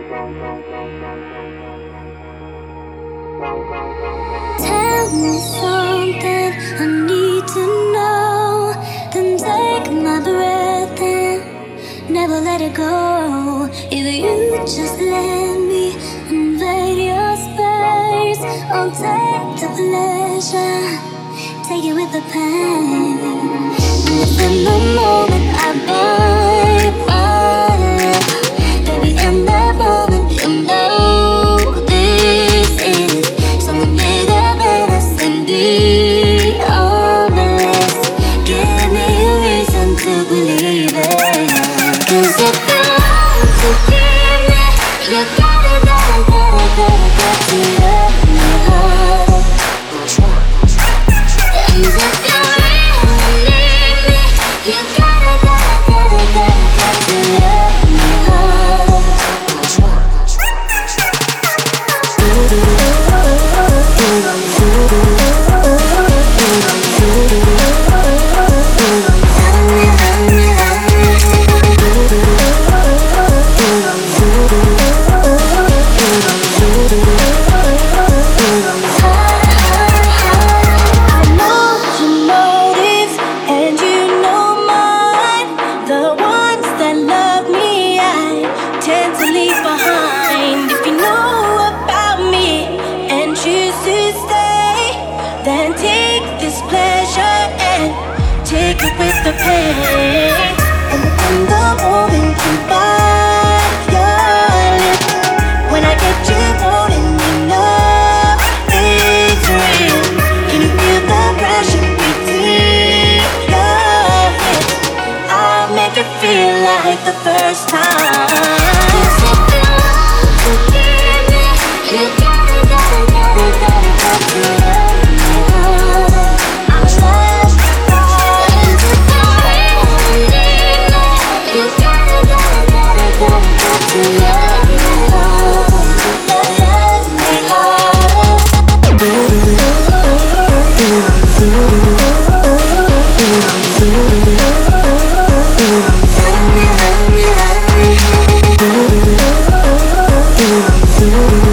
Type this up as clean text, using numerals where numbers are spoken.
Tell me something I need to know. Then take my breath and never let it go. If you just let me invade your space, I'll take the pleasure, take it with the pain. And in the moment I bite my lip, baby, in that moment you know this is something bigger than us and beyond the list. Give me a reason to believe it. 'Cause if you want to give me, you gotta to let me hold. And if you really need me, you gotta to let me hold. Then take this pleasure and take it with the pain. And in the moment you bite your lip, when I get you holding me, love is real. Can you feel the pressure between your hips? I'll make it feel like the first time. 'Cause if you want to give me, you gotta to let me hold. I'm trash, and if you really need me, you gotta to let me hold. Let me hold. Let me